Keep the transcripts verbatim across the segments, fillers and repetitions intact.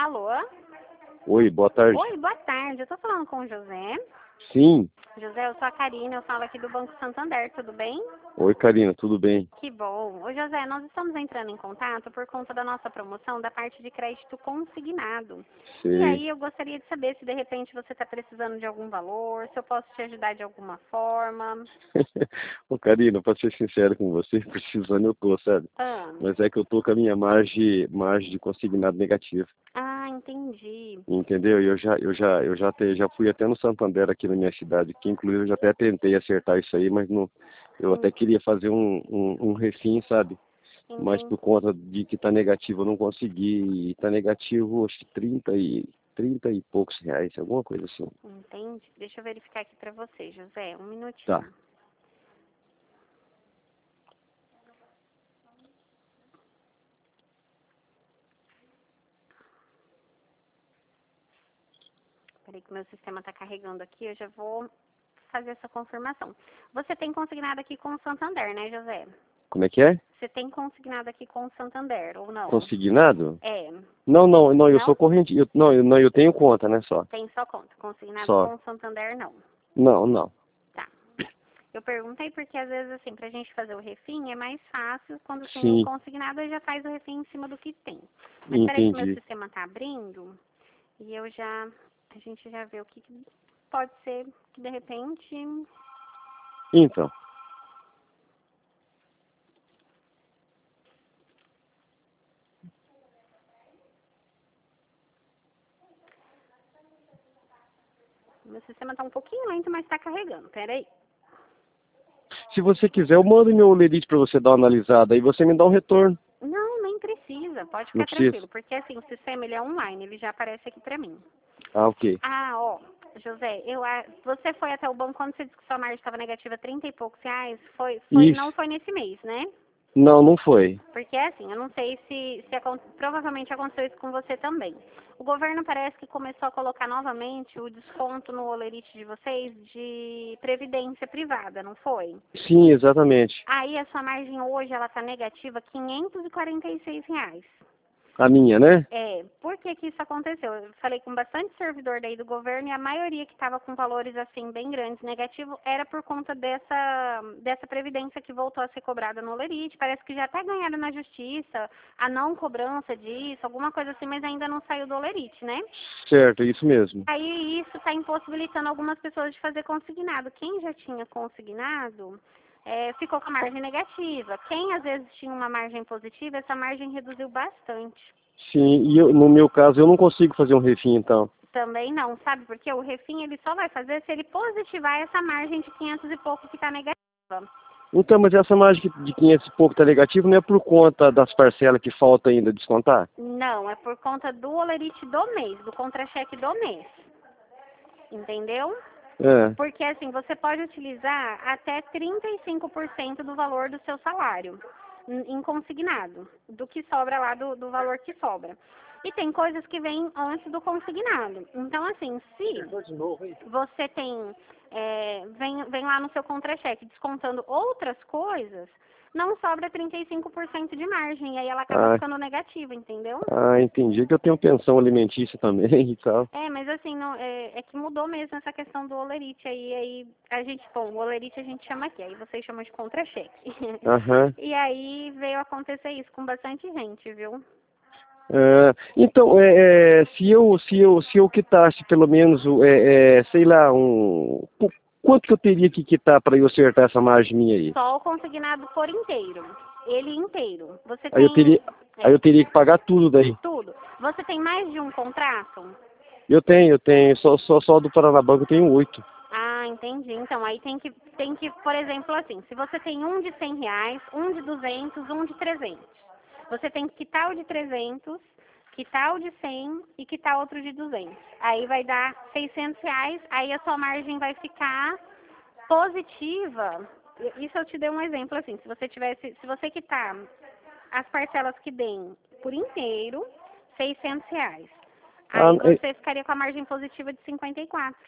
Alô? Oi, boa tarde. Oi, boa tarde. Eu tô falando com o José. Sim. José, eu sou a Karina, eu falo aqui do Banco Santander, tudo bem? Oi, Karina, tudo bem? Que bom. Ô, José, nós estamos entrando em contato por conta da nossa promoção da parte de crédito consignado. E Sei. aí eu gostaria de saber se de repente você está precisando de algum valor, se eu posso te ajudar de alguma forma. Ô, Karina, pra ser sincero com você, precisando eu tô, sabe? Ah, Mas é que eu tô com a minha margem, margem de consignado negativa. ah entendi. Entendeu? E eu já, eu já, eu já, te, já fui até no Santander aqui na minha cidade, que inclusive eu já até tentei acertar isso aí, mas não, eu até queria fazer um, um, um refim, sabe? Mas Entendi. por conta de que tá negativo eu não consegui. E tá negativo, acho que trinta e, trinta e poucos reais, alguma coisa assim. Entendi. Deixa eu verificar aqui pra você, José. Um Tá. minutinho. Peraí que meu sistema está carregando aqui, eu já vou fazer essa confirmação. Você tem consignado aqui com o Santander, né, José? Como é que é? Você tem consignado aqui com o Santander, ou não? Consignado? É. Não, não, não, eu Não? sou corrente. Eu, não, eu, não, eu tenho conta, né, só. Tem só conta. Consignado Só. com o Santander, não. Não, não. Tá. Eu perguntei porque, às vezes, assim, pra gente fazer o refim é mais fácil. Quando tem o Sim, consignado, aí já faz o refim em cima do que tem. Mas peraí que meu entendi. sistema tá abrindo e eu já... A gente já vê o que, que pode ser que, de repente... Então, Meu sistema tá um pouquinho lento, mas tá carregando. Pera aí. se você quiser, eu mando meu olerite para você dar uma analisada, aí você me dá um retorno. Não, nem precisa. Pode Não ficar precisa? tranquilo. Porque, assim, o sistema, ele é online. Ele já aparece aqui pra mim. Ah, ok. Ah, ó. José, eu, a- você foi até o banco quando você disse que sua margem estava negativa trinta e poucos reais? Foi, foi, Isso. não foi nesse mês, né? Não, não foi. Porque, assim, eu não sei se, se acon- provavelmente aconteceu isso com você também. O governo parece que começou a colocar novamente o desconto no olerite de vocês de previdência privada, não foi? Sim, exatamente. Aí a sua margem hoje, ela tá negativa quinhentos e quarenta e seis reais. A minha, né? É, por que que isso aconteceu? Eu falei com bastante servidor daí do governo e a maioria que estava com valores assim bem grandes, negativo, era por conta dessa, dessa previdência que voltou a ser cobrada no olerite. Parece que já até ganharam na justiça a não cobrança disso, alguma coisa assim, mas ainda não saiu do olerite, né? Certo, é isso mesmo. Aí isso está impossibilitando algumas pessoas de fazer consignado. Quem já tinha consignado é, ficou com a margem negativa. Quem às vezes tinha uma margem positiva, essa margem reduziu bastante. Sim, e eu, no meu caso eu não consigo fazer um refim, então. Também não, sabe? Porque o refim ele só vai fazer se ele positivar essa margem de quinhentos e pouco que está negativa. Então, mas essa margem que- de quinhentos e pouco tá negativo não é por conta das parcelas que falta ainda descontar? Não, é por conta do olerite do mês, do contra-cheque do mês. Entendeu? É. Porque assim, você pode utilizar até trinta e cinco por cento do valor do seu salário em em consignado, do que sobra lá, do, do valor que sobra. E tem coisas que vêm antes do consignado. Então, assim, se você tem, é, vem, vem lá no seu contra-cheque descontando outras coisas, não sobra trinta e cinco por cento de margem, e aí ela acaba Ah, ficando negativa, entendeu? ah, entendi que eu tenho pensão alimentícia também e tal. É, mas assim, não, é, é que mudou mesmo essa questão do olerite aí, aí a gente, bom, o olerite a gente chama aqui, aí vocês chamam de contra-cheque. Aham. E aí veio acontecer isso com bastante gente, viu? É, então, é, é, se eu se eu se eu quitasse pelo menos, o- é, é, sei lá, um qu- quanto que eu teria que quitar para eu acertar essa margem minha aí? Só o consignado por inteiro, ele inteiro. Você Aí eu tem, teria aí é, eu teria que pagar tudo daí. tudo. Você tem mais de um contrato? Eu tenho, eu tenho, só só só do Paranabanco eu tenho oito. Ah, entendi. Então, aí tem que, tem que, por exemplo, assim, se você tem um de cem reais, um de duzentos, um de trezentos. Você tem que quitar o de trezentos, quitar o de cem e quitar outro de duzentos. Aí vai dar seiscentos reais, aí a sua margem vai ficar positiva. Isso eu te dei um exemplo, assim, se você tivesse, se você quitar as parcelas que deem por inteiro, seiscentos reais. Ah, Aí é, você ficaria com a margem positiva de cinquenta e quatro.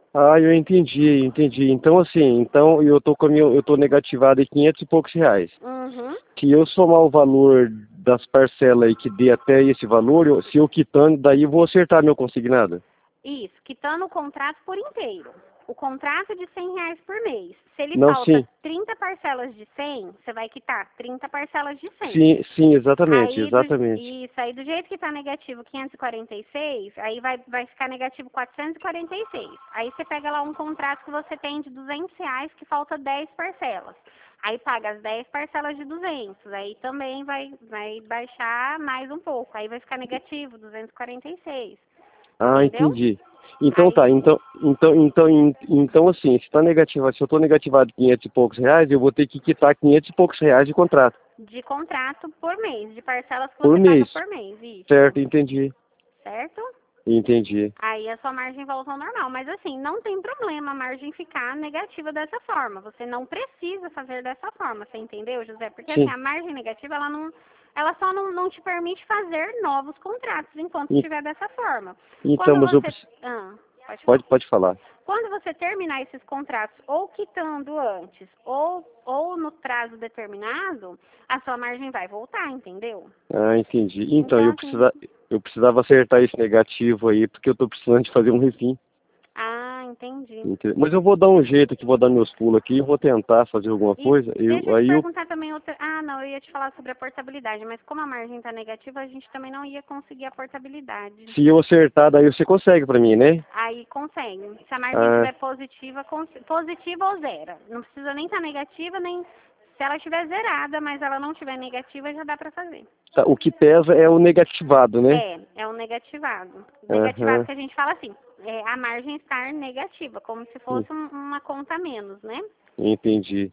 Ah, eu entendi, entendi. Então, assim, então eu tô com a minha, eu tô negativado em quinhentos e poucos reais. Uhum. Se eu somar o valor das parcelas aí que dê até esse valor, eu- se eu quitando, daí eu vou acertar meu consignado. Isso, quitando o contrato por inteiro. O contrato de cem reais por mês. Se ele Não, falta sim, trinta parcelas de cem, você vai quitar trinta parcelas de cem. sim, sim, exatamente, Aí do, exatamente. isso, aí do jeito que está negativo quinhentos e quarenta e seis, aí vai, vai ficar negativo quatrocentos e quarenta e seis. Aí você pega lá um contrato que você tem de duzentos reais que falta dez parcelas. Aí paga as dez parcelas de duzentos, aí também vai, vai baixar mais um pouco. Aí vai ficar negativo duzentos e quarenta e seis. Ah, Entendeu? entendi. Então tá, Aí então, então, então, en- então assim, se tá negativado, se eu tô negativado quinhentos e poucos reais, eu vou ter que quitar quinhentos e poucos reais de contrato de contrato por mês, de parcelas que por você paga mês. por mês, isso. Certo, entendi, Certo? entendi. Aí a sua margem volta ao normal. Mas assim, não tem problema a margem ficar negativa dessa forma. Você não precisa fazer dessa forma, você entendeu, José? Porque assim, Sim. a margem negativa, ela não, ela só não, não te permite fazer novos contratos enquanto En- estiver dessa forma. Então, Quando mas eu você. preciso. Ah, pode falar. Pode, pode falar. Quando você terminar esses contratos ou quitando antes ou, ou no prazo determinado, a sua margem vai voltar, entendeu? Ah, entendi. Então, Então, eu assim, precisa, eu precisava acertar esse negativo aí, porque eu tô precisando de fazer um refim. ah, entendi. Entendeu? Mas eu vou dar um jeito aqui, vou dar meus pulos aqui, eu vou tentar fazer alguma E coisa. deixa Eu, eu te aí eu, perguntar também outra. Ah, não, eu ia te falar sobre a portabilidade, mas como a margem está negativa, a gente também não ia conseguir a portabilidade. se eu acertar, daí você consegue pra mim, né? Aí consegue. Se a margem Ah, estiver positiva, cons- positiva ou zero. Não precisa nem estar negativa, nem. Se ela estiver zerada, mas ela não estiver negativa, já dá para fazer. tá, o que pesa é o negativado, né? É, é um negativado. Negativado Aham, que a gente fala assim, é a margem estar negativa, como se en- fosse um- uma conta a menos, né? entendi.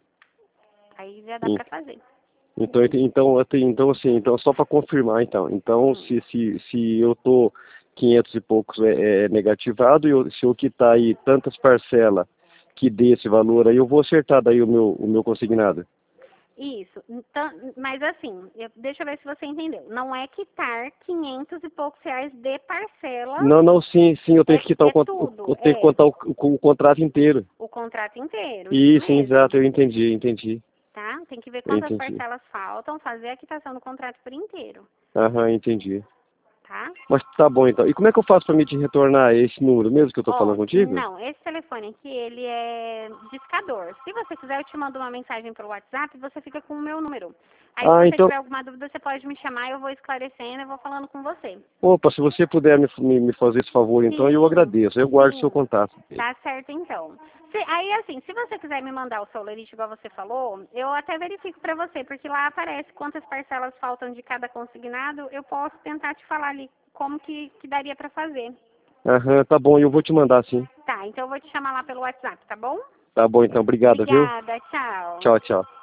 Aí já dá En- para fazer. Então, ent- então, eu tenho- então, assim, então só para confirmar, então. Então, Hum. se, se, se eu tô quinhentos e poucos é, é negativado, e eu, se eu quitar aí tantas parcelas que dê esse valor aí, eu vou acertar daí o meu, o meu consignado. Isso. Então, mas assim, eu- deixa eu ver se você entendeu. Não é quitar quinhentos e poucos reais de parcela, Não, não, sim, sim, eu tenho é, que quitar o, é con- o- tudo, eu tenho que é contar o, o, o contrato inteiro. o contrato inteiro, isso Isso, mesmo, exato, eu entendi, entendi, tá? Tem que ver eu quantas entendi. parcelas faltam, fazer a quitação do contrato por inteiro, Aham, entendi. tá? Mas tá bom então. E como é que eu faço para me te retornar esse número mesmo que eu tô Ó, falando contigo? não, esse telefone aqui, ele é discador. Se você quiser, eu te mando uma mensagem pelo WhatsApp e você fica com o meu número. Aí, se Ah, você então, tiver alguma dúvida, você pode me chamar, eu vou esclarecendo, eu vou falando com você. opa, se você puder me, me, me fazer esse favor, então eu Sim, agradeço. Eu guardo seu sim, contato. tá certo então. Se- aí, assim, se você quiser me mandar o seu lerite, igual você falou, eu até verifico pra você, porque lá aparece quantas parcelas faltam de cada consignado, eu posso tentar te falar ali como que, que daria pra fazer. Aham, tá bom, eu vou te mandar sim. Tá, então eu vou te chamar lá pelo WhatsApp, tá bom? Tá bom então, obrigada, viu? Obrigada, tchau. Tchau, tchau.